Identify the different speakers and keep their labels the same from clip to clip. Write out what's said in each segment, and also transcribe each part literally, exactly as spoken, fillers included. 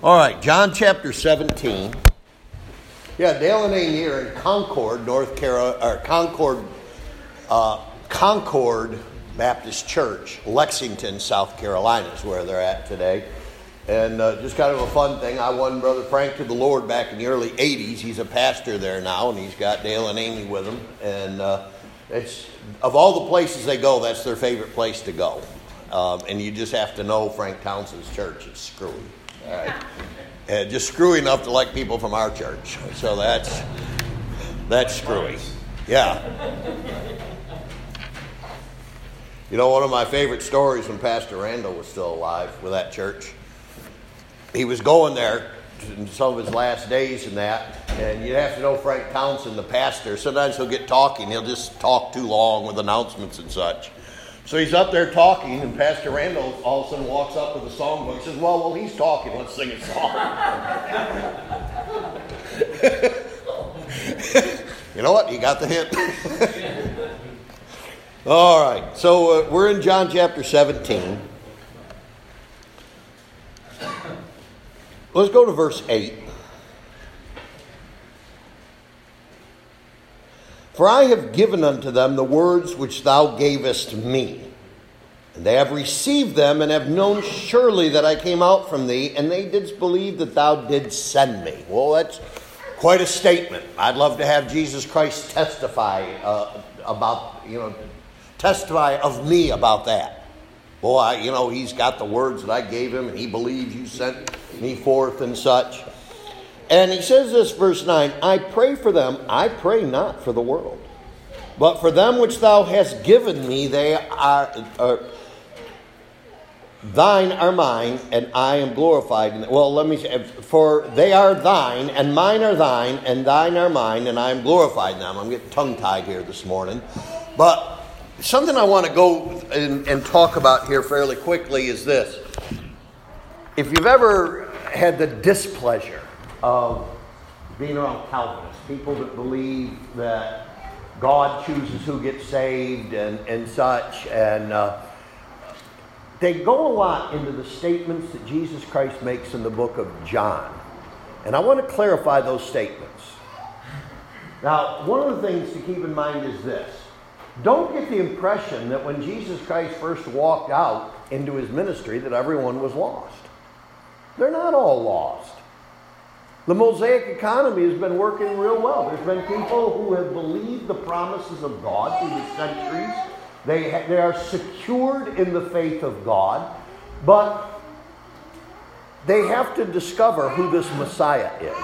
Speaker 1: All right, John chapter seventeen. Yeah, Dale and Amy are in Concord, North Carolina, or Concord, uh, Concord Baptist Church, Lexington, South Carolina is where they're at today. And uh, just kind of a fun thing, I won Brother Frank to the Lord back in the early eighties. He's a pastor there now, and he's got Dale and Amy with him. And uh, it's of all the places they go, that's their favorite place to go. Um, and you just have to know Frank Townsend's church is screwy. All right. Uh, just screwy enough to like people from our church. So that's that's screwy. Yeah. You know, one of my favorite stories when Pastor Randall was still alive with that church, he was going there in some of his last days and that, and you have to know Frank Townsend, the pastor, sometimes he'll get talking, he'll just talk too long with announcements and such. So he's up there talking, and Pastor Randall all of a sudden walks up with a songbook and says, well, while he's talking, let's sing a song. You know what? You got the hint. All right, so uh, we're in John chapter seventeen. Let's go to verse eight. For I have given unto them the words which thou gavest me, and they have received them, and have known surely that I came out from thee, and they didst believe that thou didst send me. Well, that's quite a statement. I'd love to have Jesus Christ testify uh, about, you know, testify of me about that. Boy, I, you know, he's got the words that I gave him, and he believes you sent me forth and such. And he says this, verse nine, I pray for them, I pray not for the world, but for them which thou hast given me, they are, are thine are mine, and I am glorified in them. Well, let me say, for they are thine, and mine are thine, and thine are mine, and I am glorified in them. I'm getting tongue-tied here this morning. But something I want to go and, and talk about here fairly quickly is this. If you've ever had the displeasure of being around Calvinists, people that believe that God chooses who gets saved and, and such, and uh, they go a lot into the statements that Jesus Christ makes in the book of John. And I want to clarify those statements. Now, one of the things to keep in mind is this. Don't get the impression that when Jesus Christ first walked out into his ministry that everyone was lost. They're not all lost. The Mosaic economy has been working real well. There's been people who have believed the promises of God through the centuries. They, ha- they are secured in the faith of God, but they have to discover who this Messiah is.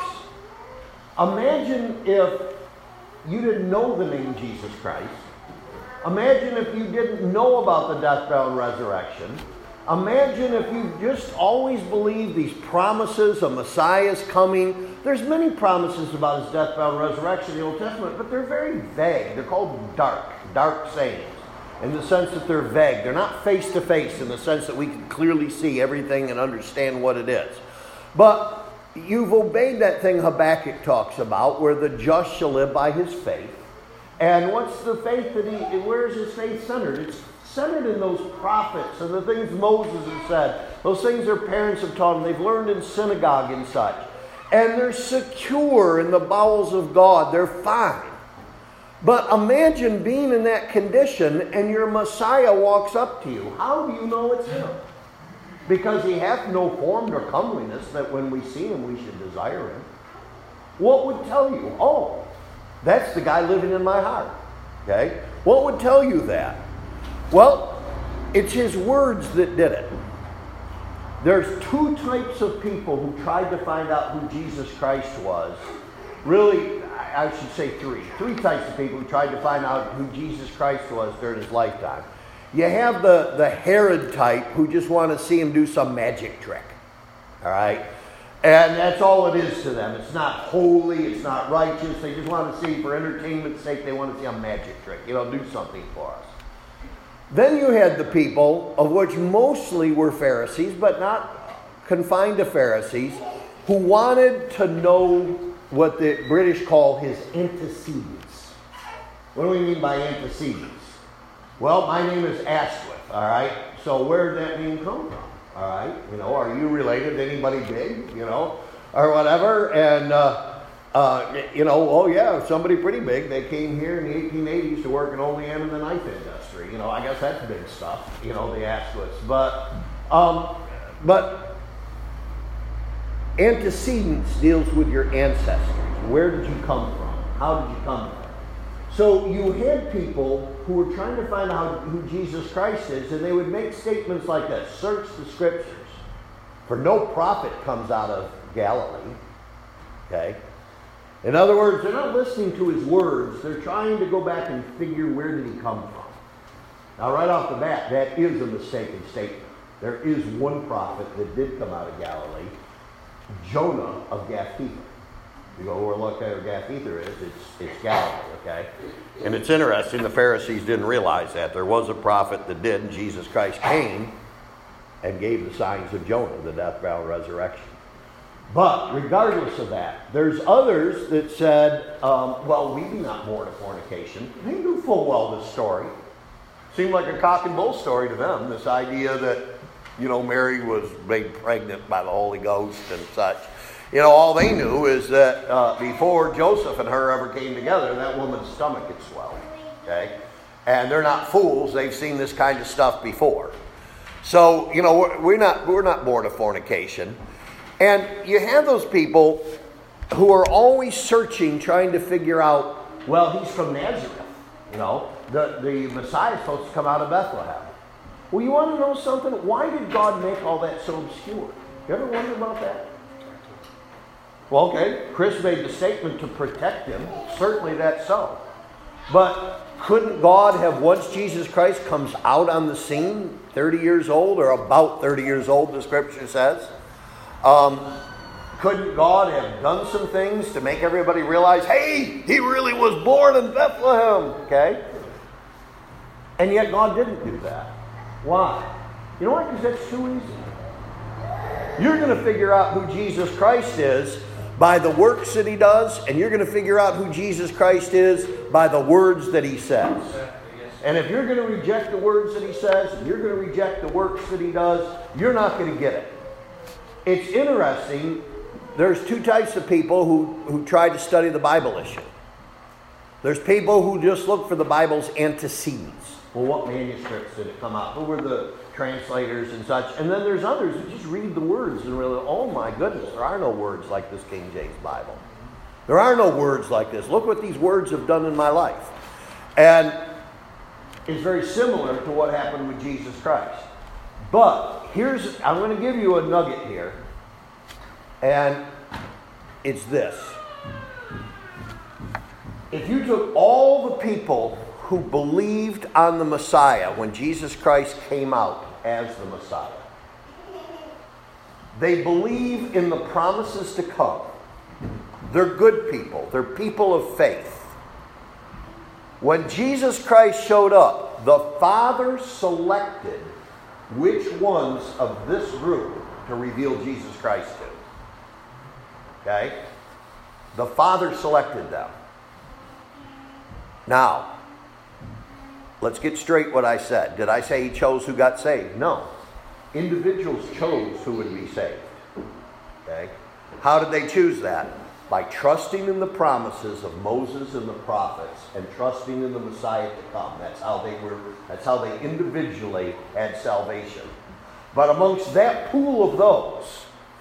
Speaker 1: Imagine if you didn't know the name Jesus Christ. Imagine if you didn't know about the death, burial, and resurrection. Imagine if you just always believed these promises, a Messiah is coming. There's many promises about his death, burial, and resurrection in the Old Testament, but they're very vague. They're called dark, dark sayings, in the sense that they're vague. They're not face-to-face in the sense that we can clearly see everything and understand what it is. But you've obeyed that thing Habakkuk talks about, where the just shall live by his faith. And what's the faith that he, where is his faith centered? It's centered in those prophets and the things Moses has said. Those things their parents have taught them. They've learned in synagogue and such. And they're secure in the bowels of God. They're fine. But imagine being in that condition and your Messiah walks up to you. How do you know it's him? Because he hath no form nor comeliness that when we see him we should desire him. What would tell you? Oh, that's the guy living in my heart. Okay? What would tell you that? Well, it's his words that did it. There's two types of people who tried to find out who Jesus Christ was. Really, I should say three. Three types of people who tried to find out who Jesus Christ was during his lifetime. You have the, the Herod type who just want to see him do some magic trick. All right? And that's all it is to them. It's not holy. It's not righteous. They just want to see, for entertainment's sake, they want to see a magic trick. You know, do something for us. Then you had the people, of which mostly were Pharisees, but not confined to Pharisees, who wanted to know what the British call his antecedents. What do we mean by antecedents? Well, my name is Asquith, all right? So where did that name come from? All right, you know, are you related to anybody big, you know, or whatever? And, uh, uh, you know, oh yeah, somebody pretty big. They came here in the eighteen eighties to work in Olean in the knife industry. You know, I guess that's big stuff, you know, they asked us. But, um, but antecedents deals with your ancestors. Where did you come from? How did you come from? So you had people who were trying to find out who Jesus Christ is, and they would make statements like this: search the scriptures, for no prophet comes out of Galilee. Okay? In other words, they're not listening to his words. They're trying to go back and figure, where did he come from? Now, right off the bat, that is a mistaken statement. There is one prophet that did come out of Galilee, Jonah of Gath-hepher. You go over and look at where Gath-hepher is, it's, it's Galilee, okay? And it's interesting, the Pharisees didn't realize that. There was a prophet that did, and Jesus Christ came and gave the signs of Jonah, the death, burial, and resurrection. But regardless of that, there's others that said, um, well, we be not born of fornication. They knew full well this story. Seemed like a cock and bull story to them, this idea that, you know, Mary was made pregnant by the Holy Ghost and such. You know, all they knew is that uh, before Joseph and her ever came together, that woman's stomach had swelled. Okay? And they're not fools. They've seen this kind of stuff before. So, you know, we're, we're not we're not born of fornication. And you have those people who are always searching, trying to figure out, well, he's from Nazareth. You know, the, the Messiah is supposed to come out of Bethlehem. Well, you want to know something? Why did God make all that so obscure? You ever wonder about that? Well, okay, Chris made the statement to protect him. Certainly that's so. But couldn't God have, once Jesus Christ comes out on the scene, thirty years old, or about thirty years old, the scripture says, um, couldn't God have done some things to make everybody realize, hey, he really was born in Bethlehem, okay? And yet God didn't do that. Why? You know why? Because that's too easy. You're going to figure out who Jesus Christ is by the works that he does, and you're going to figure out who Jesus Christ is by the words that he says. And if you're going to reject the words that he says, and you're going to reject the works that he does, you're not going to get it. It's interesting, there's two types of people who, who try to study the Bible issue. There's people who just look for the Bible's antecedents. Well, what manuscripts did it come out? Who were the translators and such? And then there's others who just read the words and really, oh my goodness, there are no words like this King James Bible. There are no words like this. Look what these words have done in my life. And it's very similar to what happened with Jesus Christ. But here's, I'm going to give you a nugget here. And it's this. If you took all the people who believed on the Messiah when Jesus Christ came out as the Messiah, they believe in the promises to come. They're good people. They're people of faith. When Jesus Christ showed up, the Father selected which ones of this group to reveal Jesus Christ to. Okay? The Father selected them. Now, let's get straight what I said. Did I say he chose who got saved? No. Individuals chose who would be saved. Okay? How did they choose that? By trusting in the promises of Moses and the prophets and trusting in the Messiah to come. That's how they were, that's how they individually had salvation. But amongst that pool of those,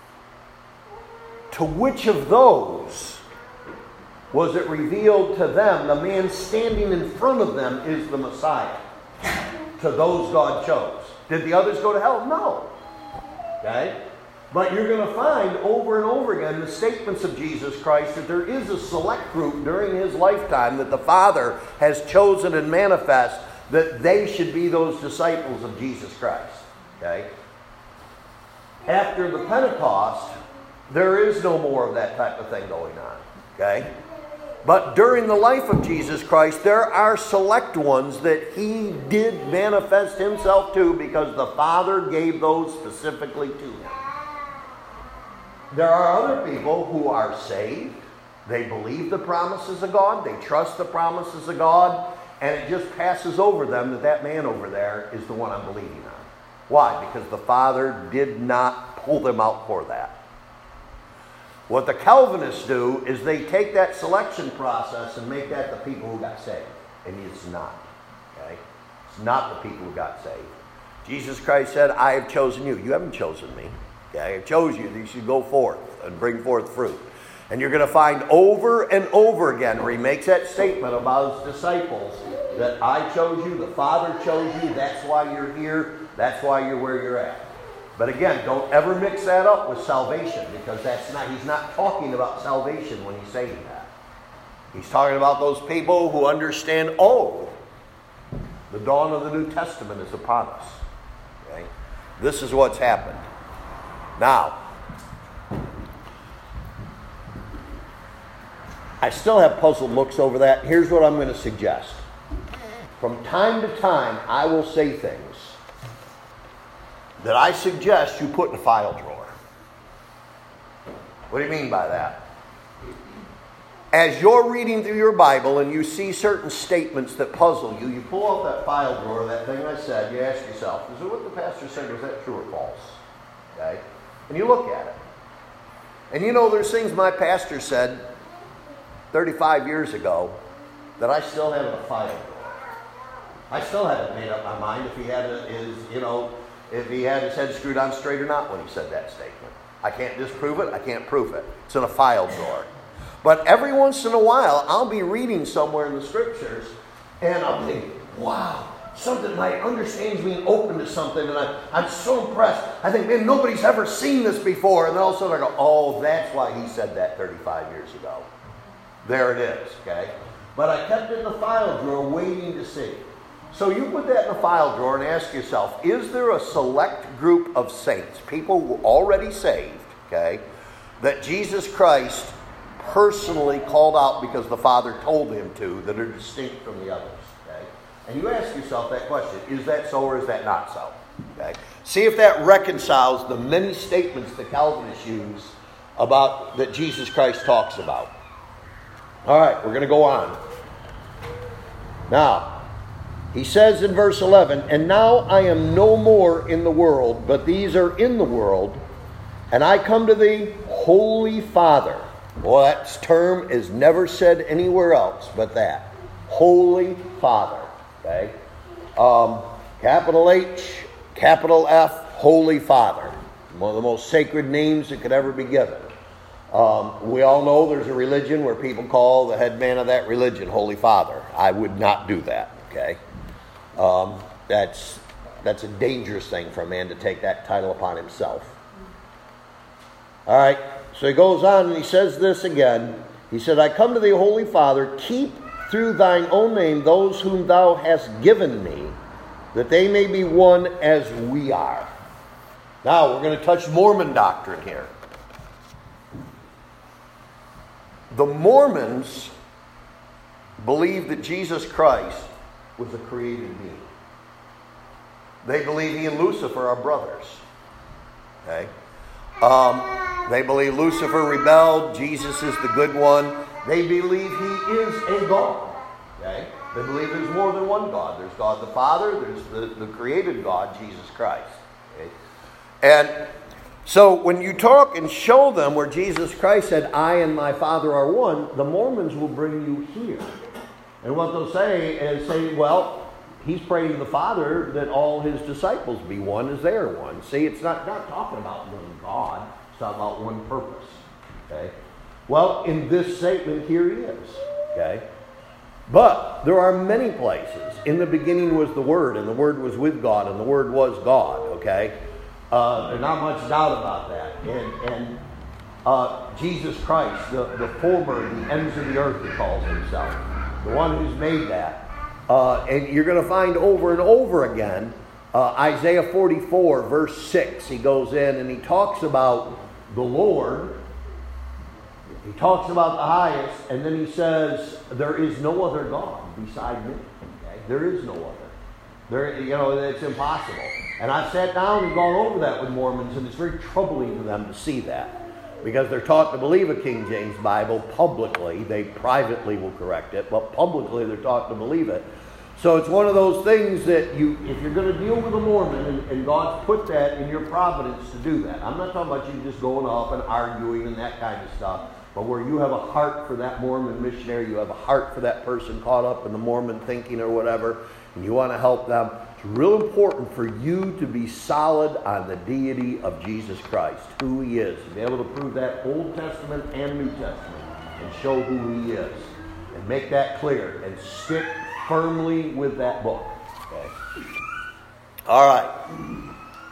Speaker 1: to which of those was it revealed to them, the man standing in front of them is the Messiah? To those God chose. Did the others go to hell? No. Okay? But you're going to find over and over again the statements of Jesus Christ that there is a select group during his lifetime that the Father has chosen and manifest that they should be those disciples of Jesus Christ. Okay? After the Pentecost, there is no more of that type of thing going on. Okay? But during the life of Jesus Christ, there are select ones that he did manifest himself to because the Father gave those specifically to him. There are other people who are saved. They believe the promises of God. They trust the promises of God. And it just passes over them that that man over there is the one I'm believing on. Why? Because the Father did not pull them out for that. What the Calvinists do is they take that selection process and make that the people who got saved. And it's not. Okay? It's not the people who got saved. Jesus Christ said, I have chosen you. You haven't chosen me. Okay? I chose you that you should go forth and bring forth fruit. And you're going to find over and over again where he makes that statement about his disciples that I chose you, the Father chose you, that's why you're here, that's why you're where you're at. But again, don't ever mix that up with salvation, because that's not, he's not talking about salvation when he's saying that. He's talking about those people who understand, oh, the dawn of the New Testament is upon us. Okay? This is what's happened. Now, I still have puzzled looks over that. Here's what I'm going to suggest. From time to time, I will say things that I suggest you put in a file drawer. What do you mean by that? As you're reading through your Bible and you see certain statements that puzzle you, you pull out that file drawer, that thing I said, you ask yourself, is it what the pastor said, was that true or false? Okay? And you look at it. And you know there's things my pastor said thirty-five years ago that I still have in a file drawer. I still haven't made up my mind if he had a, his, you know, if he had his head screwed on straight or not when he said that statement. I can't disprove it. I can't prove it. It's in a file drawer. But every once in a while, I'll be reading somewhere in the scriptures, and I'll think, wow, something, my understanding's being open to something, and I, I'm so impressed. I think, man, nobody's ever seen this before. And then all of a sudden I go, oh, that's why he said that thirty-five years ago. There it is, okay? But I kept it in the file drawer waiting to see. So you put that in the file drawer and ask yourself, is there a select group of saints, people who are already saved, okay, that Jesus Christ personally called out because the Father told him to, that are distinct from the others, okay? And you ask yourself that question, is that so or is that not so? Okay? See if that reconciles the many statements the Calvinists use about that Jesus Christ talks about. All right, we're going to go on. Now, he says in verse eleven, and now I am no more in the world, but these are in the world, and I come to thee, Holy Father. Well, that term is never said anywhere else but that. Holy Father. Okay? Um, capital H, capital F, Holy Father. One of the most sacred names that could ever be given. Um, we all know there's a religion where people call the head man of that religion Holy Father. I would not do that. Okay? Um, that's that's a dangerous thing for a man to take that title upon himself. All right, so he goes on and he says this again. He said, I come to thee, Holy Father, keep through thine own name those whom thou hast given me, that they may be one as we are. Now, we're going to touch Mormon doctrine here. The Mormons believe that Jesus Christ was a created being. They believe he and Lucifer are brothers. Okay? Um, they believe Lucifer rebelled, Jesus is the good one. They believe he is a God. Okay? They believe there's more than one God. There's God the Father, there's the, the created God, Jesus Christ. Okay? And so when you talk and show them where Jesus Christ said, I and my Father are one, the Mormons will bring you here. And what they'll say is say, well, he's praying to the Father that all his disciples be one as they are one. See, it's not, not talking about one God. It's talking about one purpose. Okay? Well, in this statement, here he is. Okay? But there are many places. In the beginning was the Word, and the Word was with God, and the Word was God. Okay? Uh, there's not much doubt about that. And, and uh, Jesus Christ, the, the former, the ends of the earth, he calls himself. The one who's made that. Uh, and you're going to find over and over again, uh, Isaiah forty-four, verse six, he goes in and he talks about the Lord. He talks about the highest, and then he says, there is no other God beside me. Okay? There is no other. There, you know, it's impossible. And I've sat down and gone over that with Mormons, and it's very troubling to them to see that. Because they're taught to believe a King James Bible publicly. They privately will correct it, but publicly they're taught to believe it. So it's one of those things that you, if you're going to deal with a Mormon, and, and God's put that in your providence to do that. I'm not talking about you just going off and arguing and that kind of stuff, but where you have a heart for that Mormon missionary, you have a heart for that person caught up in the Mormon thinking or whatever, and you want to help them. It's real important for you to be solid on the deity of Jesus Christ, who He is, to be able to prove that Old Testament and New Testament, and show who He is, and make that clear, and stick firmly with that book. Okay. All right.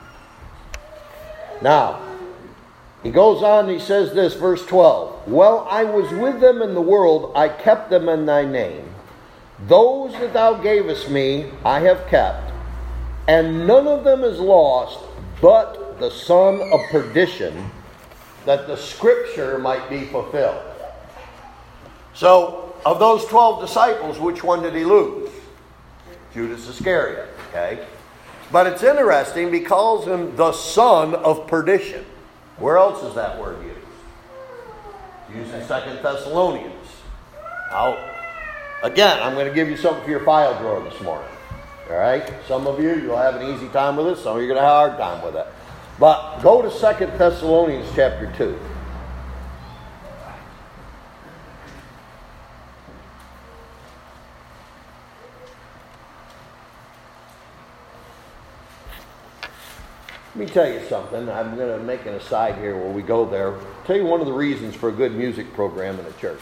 Speaker 1: Now, he goes on, he says this, verse twelve. Well, I was with them in the world, I kept them in thy name. Those that thou gavest me, I have kept, and none of them is lost, but the son of perdition, that the scripture might be fulfilled. So, of those twelve disciples, which one did he lose? Judas Iscariot. Okay? But it's interesting, he calls him the son of perdition. Where else is that word used? Used in Second Thessalonians. Now, again, I'm going to give you something for your file drawer this morning. All right? Some of you, you'll have an easy time with it. Some of you are going to have a hard time with it. But go to Second Thessalonians chapter two. Let me tell you something. I'm going to make an aside here where we go there. I'll tell you one of the reasons for a good music program in a church.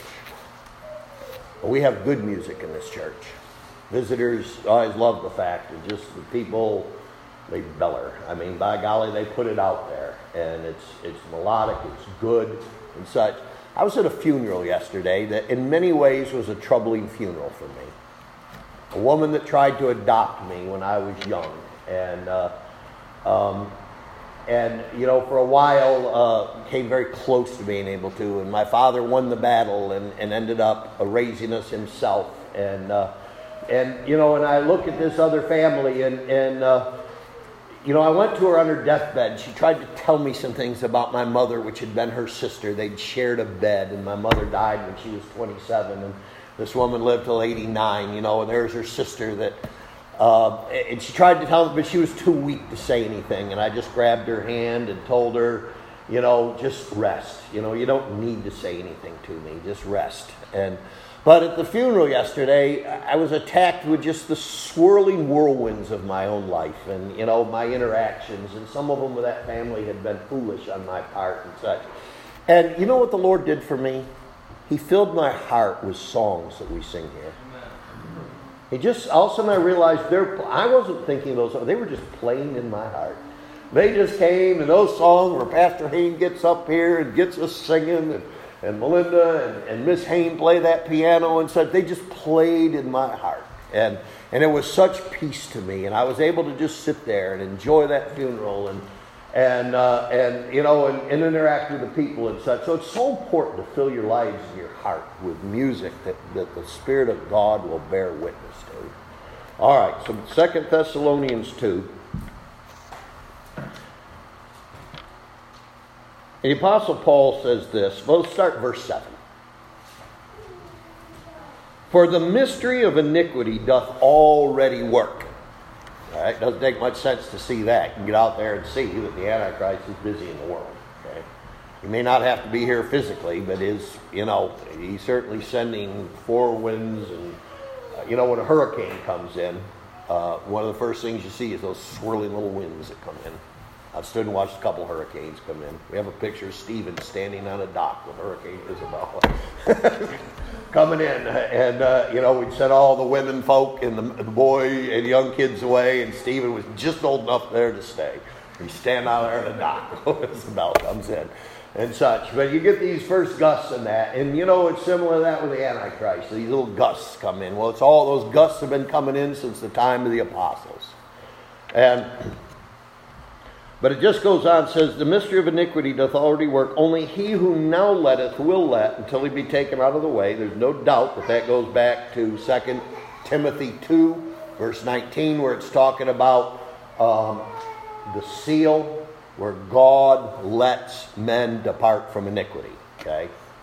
Speaker 1: Well, we have good music in this church. Visitors always love the fact that just the people, they beller. I mean, by golly, they put it out there. And it's it's melodic, it's good and such. I was at a funeral yesterday that in many ways was a troubling funeral for me. A woman that tried to adopt me when I was young. And... Uh, um, And, you know, for a while uh, came very close to being able to. And my father won the battle and, and ended up uh, raising us himself. And, uh, and you know, and I look at this other family and, and uh, you know, I went to her on her deathbed. She tried to tell me some things about my mother, which had been her sister. They'd shared a bed, and my mother died when she was twenty-seven. And this woman lived till eighty-nine, you know, and there's her sister that... Uh, and she tried to tell me, but she was too weak to say anything. And I just grabbed her hand and told her, you know, just rest. You know, you don't need to say anything to me. Just rest. And but at the funeral yesterday, I was attacked with just the swirling whirlwinds of my own life and, you know, my interactions. And some of them with that family had been foolish on my part and such. And you know what the Lord did for me? He filled my heart with songs that we sing here. It just, all of a sudden I realized, they're, I wasn't thinking those songs. They were just playing in my heart. They just came, and those songs where Pastor Hayne gets up here and gets us singing, and, and Melinda and, and Miss Hayne play that piano and such. They just played in my heart. And and it was such peace to me. And I was able to just sit there and enjoy that funeral and, and, uh, and you know, and, and interact with the people and such. So it's so important to fill your lives and your heart with music that, that the Spirit of God will bear witness to. All right, so Second Thessalonians two. The Apostle Paul says this. Well, let's start verse seven. For the mystery of iniquity doth already work. All right, doesn't take much sense to see that. You can get out there and see that the Antichrist is busy in the world. Okay? He may not have to be here physically, but is, you know, he's certainly sending four winds. And, uh, you know, when a hurricane comes in, uh, one of the first things you see is those swirling little winds that come in. I've stood and watched a couple hurricanes come in. We have a picture of Stephen standing on a dock with Hurricane Isabella coming in. And, uh, you know, we'd sent all the women folk and the, the boy and young kids away, and Stephen was just old enough there to stay. He'd stand out there on the dock when Isabella comes in and such. But you get these first gusts in that. And, you know, it's similar to that with the Antichrist. These little gusts come in. Well, it's all those gusts have been coming in since the time of the apostles. And... But it just goes on, says, the mystery of iniquity doth already work. Only he who now letteth will let until he be taken out of the way. There's no doubt that that goes back to Second Timothy two, verse nineteen, where it's talking about um, the seal, where God lets men depart from iniquity. Okay?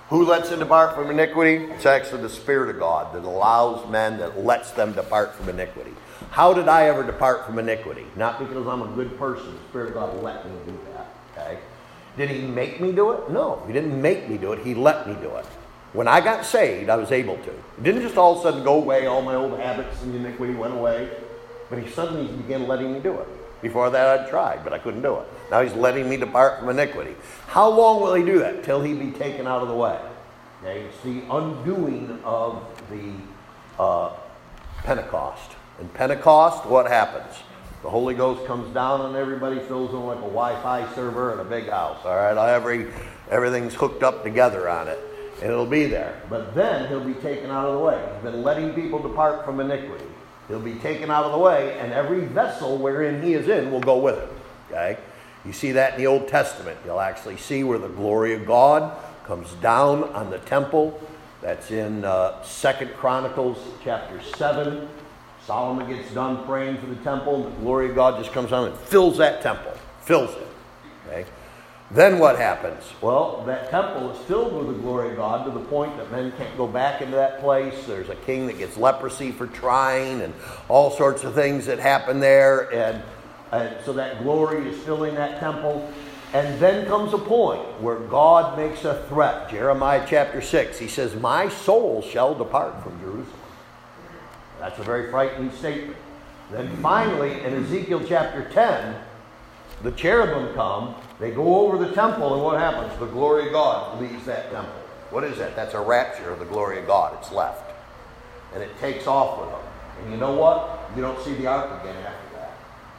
Speaker 1: Who lets them depart from iniquity? It's actually the Spirit of God that allows men, that lets them depart from iniquity. How did I ever depart from iniquity? Not because I'm a good person. The Spirit of God let me do that. Okay? Did he make me do it? No, he didn't make me do it. He let me do it. When I got saved, I was able to. It didn't just all of a sudden go away, all my old habits and iniquity went away. But he suddenly began letting me do it. Before that, I'd tried, but I couldn't do it. Now he's letting me depart from iniquity. How long will he do that? Till he be taken out of the way. Okay? It's the undoing of the uh, Pentecost. In Pentecost, what happens? The Holy Ghost comes down on everybody, fills them like a Wi-Fi server in a big house. All right, every everything's hooked up together on it, and it'll be there. But then he'll be taken out of the way. He's been letting people depart from iniquity. He'll be taken out of the way, and every vessel wherein he is in will go with him. Okay, you see that in the Old Testament. You'll actually see where the glory of God comes down on the temple. That's in uh, Second Chronicles chapter seven. Solomon gets done praying for the temple, and the glory of God just comes down and fills that temple. Fills it. Okay? Then what happens? Well, that temple is filled with the glory of God to the point that men can't go back into that place. There's a king that gets leprosy for trying, and all sorts of things that happen there. And, and so that glory is filling that temple. And then comes a point where God makes a threat. Jeremiah chapter six, he says, "My soul shall depart from Jerusalem." That's a very frightening statement. Then finally, in Ezekiel chapter ten, the cherubim come, they go over the temple, and what happens? The glory of God leaves that temple. What is that? That's a rapture of the glory of God. It's left. And it takes off with them. And you know what? You don't see the ark again after that.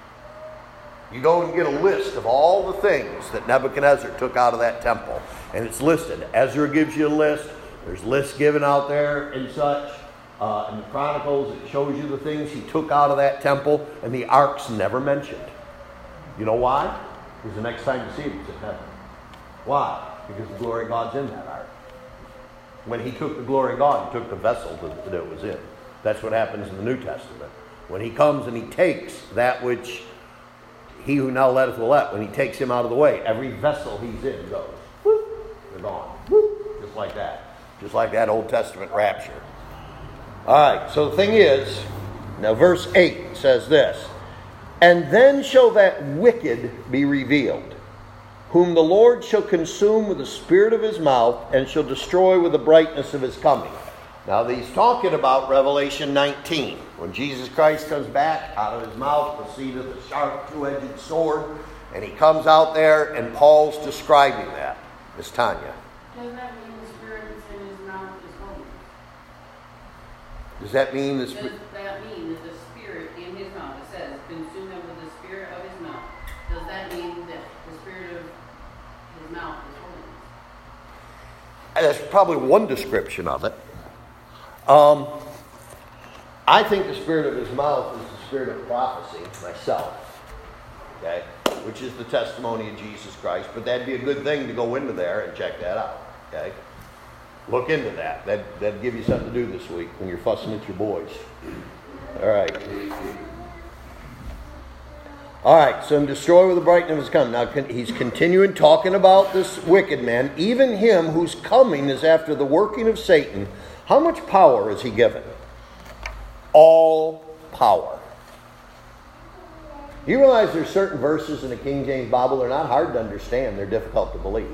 Speaker 1: You go and get a list of all the things that Nebuchadnezzar took out of that temple. And it's listed. Ezra gives you a list. There's lists given out there and such. Uh, in the Chronicles, it shows you the things he took out of that temple, and the ark's never mentioned. You know why? Because the next time you see it, it's in heaven. Why? Because the glory of God's in that ark. When he took the glory of God, he took the vessel that it was in. That's what happens in the New Testament. When he comes and he takes that which he who now letteth will let, when he takes him out of the way, every vessel he's in goes. Whoop, they're gone. Whoop, just like that. Just like that Old Testament rapture. All right, so the thing is, now verse eight says this, "And then shall that wicked be revealed, whom the Lord shall consume with the spirit of his mouth, and shall destroy with the brightness of his coming." Now he's talking about Revelation nineteen, when Jesus Christ comes back out of his mouth, proceedeth a sharp two-edged sword, and he comes out there, and Paul's describing that. Miss Tanya.
Speaker 2: Does that mean the spirit that's in his mouth is holy?
Speaker 1: Does that mean the
Speaker 2: Does
Speaker 1: spirit?
Speaker 2: that mean that the spirit in his mouth, it says, consume him with the spirit of his mouth. Does that mean that the spirit of his mouth is holiness?
Speaker 1: That's probably one description of it. Um, I think the spirit of his mouth is the spirit of prophecy, myself. Okay? Which is the testimony of Jesus Christ. But that'd be a good thing to go into there and check that out. Okay? Look into that. That, that'd give you something to do this week when you're fussing at your boys. All right. All right, so destroy with the brightness of his coming. Now he's continuing talking about this wicked man. Even him whose coming is after the working of Satan. How much power is he given? All power. You realize there's certain verses in the King James Bible, they're not hard to understand. They're difficult to believe.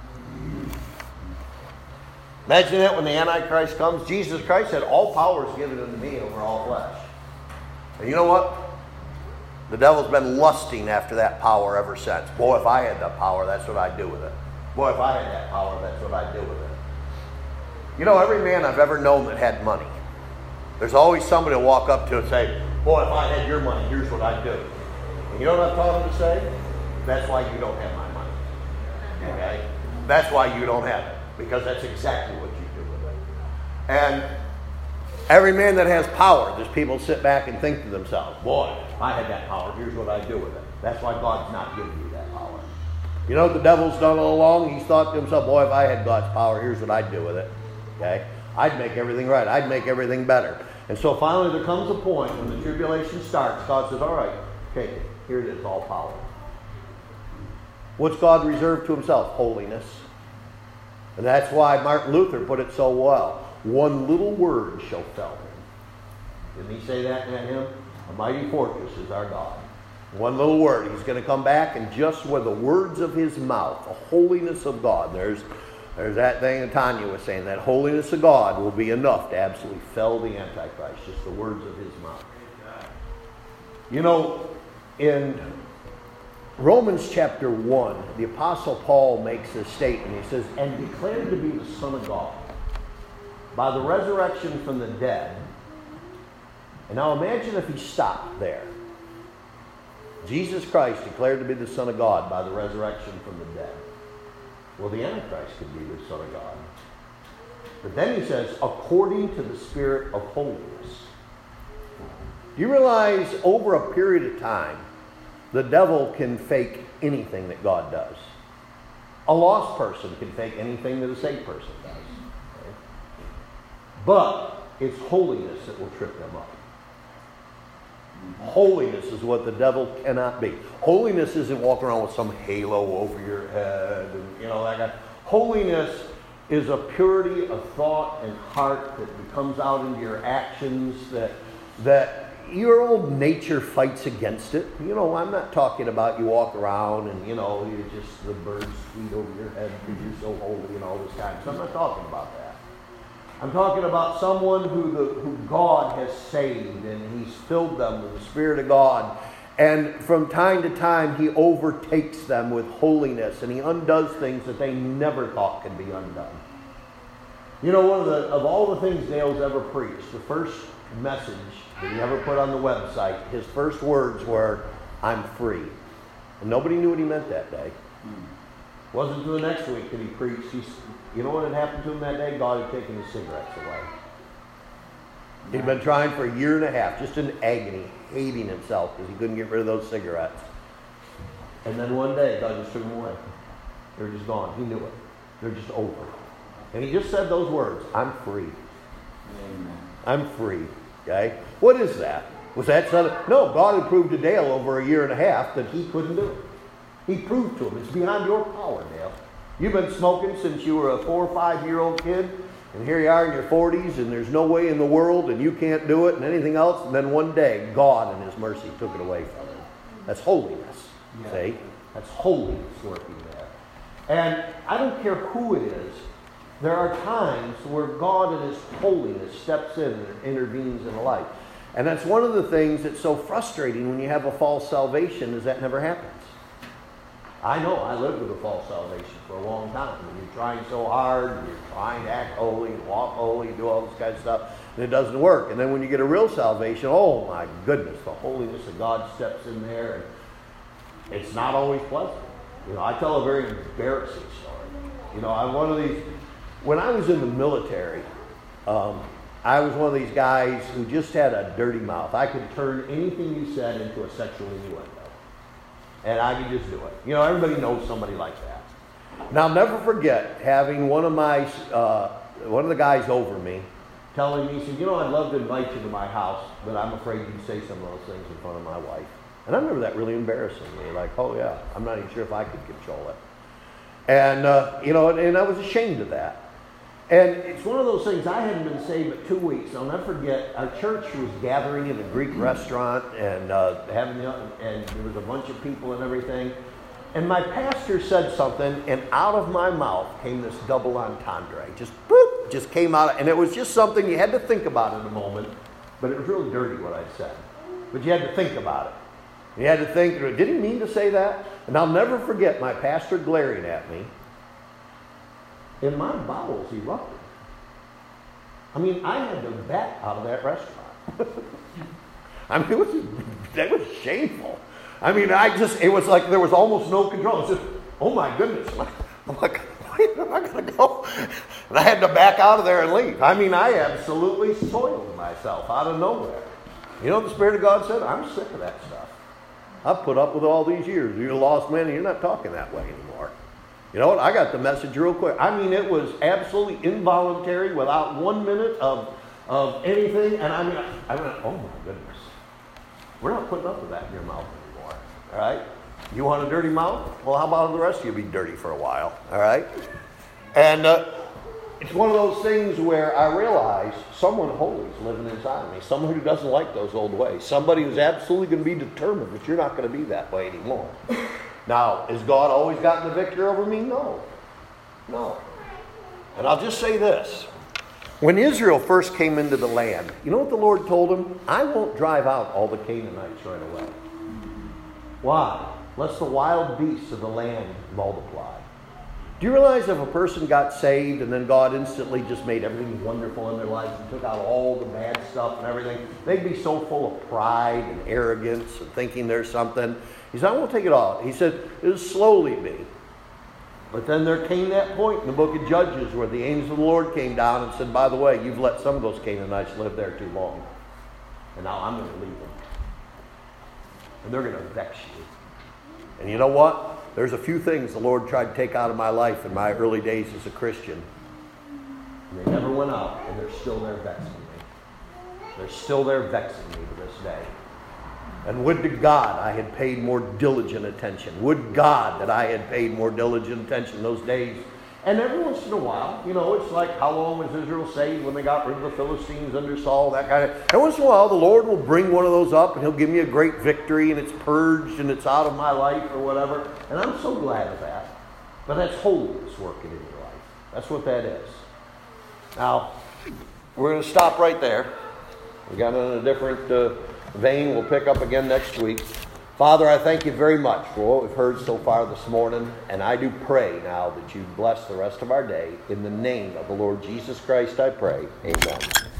Speaker 1: Imagine that when the Antichrist comes. Jesus Christ said, all power is given unto me over all flesh. And you know what? The devil's been lusting after that power ever since. Boy, if I had that power, that's what I'd do with it. Boy, if I had that power, that's what I'd do with it. You know, every man I've ever known that had money, there's always somebody to walk up to and say, boy, if I had your money, here's what I'd do. And you know what I've taught them to say? That's why you don't have my money. Okay? That's why you don't have it. Because that's exactly what you do with it. And every man that has power, there's people sit back and think to themselves, boy, if I had that power, here's what I'd do with it. That's why God's not giving you that power. You know what the devil's done all along? He's thought to himself, boy, if I had God's power, here's what I'd do with it. Okay? I'd make everything right. I'd make everything better. And so finally there comes a point when the tribulation starts, God says, all right, okay, here it is, all power. What's God reserved to himself? Holiness. And that's why Martin Luther put it so well. One little word shall fell him. Didn't he say that in that hymn? A mighty fortress is our God. One little word. He's going to come back, and just with the words of his mouth, the holiness of God, there's, there's that thing that Tanya was saying, that holiness of God will be enough to absolutely fell the Antichrist, just the words of his mouth. You know, in Romans chapter one, the Apostle Paul makes this statement. He says, and declared to be the Son of God by the resurrection from the dead. And now imagine if he stopped there. Jesus Christ declared to be the Son of God by the resurrection from the dead. Well, the Antichrist could be the Son of God. But then he says, according to the Spirit of holiness. Do you realize over a period of time, the devil can fake anything that God does? A lost person can fake anything that a saved person does. Okay? But it's holiness that will trip them up. Holiness is what the devil cannot be. Holiness isn't walking around with some halo over your head and you know that kind. Holiness is a purity of thought and heart that comes out into your actions, that that your old nature fights against it. You know, I'm not talking about you walk around and you know you're just the birds feed over your head because you're so holy and all this kind of stuff. I'm not talking about that. I'm talking about someone who, the, who God has saved, and he's filled them with the Spirit of God. And from time to time, he overtakes them with holiness, and he undoes things that they never thought could be undone. You know, one of the of all the things Dale's ever preached, the first message that he ever put on the website, his first words were, I'm free. And nobody knew what he meant that day. It wasn't until the next week that he preached. He's, you know what had happened to him that day? God had taken his cigarettes away. He'd been trying for a year and a half, just in agony, hating himself because he couldn't get rid of those cigarettes. And then one day, God just took them away. They were just gone. He knew it. They're just over. And he just said those words, I'm free. Amen. I'm free. Okay? What is that? Was that something? No, God had proved to Dale over a year and a half that he couldn't do it. He proved to him. It's beyond your power, Dale. You've been smoking since you were a four or five year old kid, and here you are in your forties, and there's no way in the world, and you can't do it, and anything else. And then one day, God in his mercy took it away from him. That's holiness. Yeah. See? That's holiness working there. And I don't care who it is. There are times where God in his holiness steps in and intervenes in a life. And that's one of the things that's so frustrating when you have a false salvation, is that never happens. I know, I lived with a false salvation for a long time. And you're trying so hard, and you're trying to act holy, and walk holy, and do all this kind of stuff, and it doesn't work. And then when you get a real salvation, oh my goodness, the holiness of God steps in there, and it's not always pleasant. You know, I tell a very embarrassing story. You know, I'm one of these, when I was in the military, um, I was one of these guys who just had a dirty mouth. I could turn anything you said into a sexual innuendo. And I could just do it. You know, everybody knows somebody like that. And I'll never forget having one of my, uh, one of the guys over me telling me, he said, you know, I'd love to invite you to my house, but I'm afraid you'd say some of those things in front of my wife. And I remember that really embarrassing me. Like, oh yeah, I'm not even sure if I could control it. And, uh, you know, and, and I was ashamed of that. And it's one of those things, I hadn't been saved but two weeks. I'll never forget, our church was gathering in a Greek restaurant and uh, having, and there was a bunch of people and everything. And my pastor said something, and out of my mouth came this double entendre. Just boop, just came out. And it was just something you had to think about in a moment, but it was really dirty what I said. But you had to think about it. You had to think, did he mean to say that? And I'll never forget my pastor glaring at me. And my bowels erupted. I mean, I had to back out of that restaurant. I mean, it was, that was shameful. I mean, I just, it was like there was almost no control. It's just, oh my goodness. I'm like, where am I going to go? And I had to back out of there and leave. I mean, I absolutely soiled myself out of nowhere. You know what the Spirit of God said? I'm sick of that stuff. I've put up with all these years. You're a lost man and you're not talking that way anymore. You know what? I got the message real quick. I mean, it was absolutely involuntary, without one minute of of anything. And I mean, I, I went, oh my goodness. We're not putting up with that in your mouth anymore. All right? You want a dirty mouth? Well, how about the rest of you be dirty for a while? All right? And uh, it's one of those things where I realize someone holy is living inside of me. Someone who doesn't like those old ways. Somebody who's absolutely going to be determined that you're not going to be that way anymore. Now, has God always gotten the victory over me? No. No. And I'll just say this. When Israel first came into the land, you know what the Lord told him? I won't drive out all the Canaanites right away. Why? Lest the wild beasts of the land multiply. Do you realize if a person got saved and then God instantly just made everything wonderful in their life and took out all the bad stuff and everything, they'd be so full of pride and arrogance and thinking there's something. He said, I won't take it all. He said, it'll slowly be. But then there came that point in the book of Judges where the angel of the Lord came down and said, by the way, you've let some of those Canaanites live there too long. And now I'm going to leave them. And they're going to vex you. And you know what? There's a few things the Lord tried to take out of my life in my early days as a Christian. And they never went out, and they're still there vexing me. They're still there vexing me to this day. And would to God I had paid more diligent attention. Would God that I had paid more diligent attention those days. And every once in a while, you know, it's like how long was Israel saved when they got rid of the Philistines under Saul, that kind of. Every once in a while, the Lord will bring one of those up and he'll give me a great victory and it's purged and it's out of my life or whatever. And I'm so glad of that. But that's holiness working in your life. That's what that is. Now, we're going to stop right there. We got in a different uh, vein. We'll pick up again next week. Father, I thank you very much for what we've heard so far this morning, and I do pray now that you bless the rest of our day. In the name of the Lord Jesus Christ, I pray. Amen.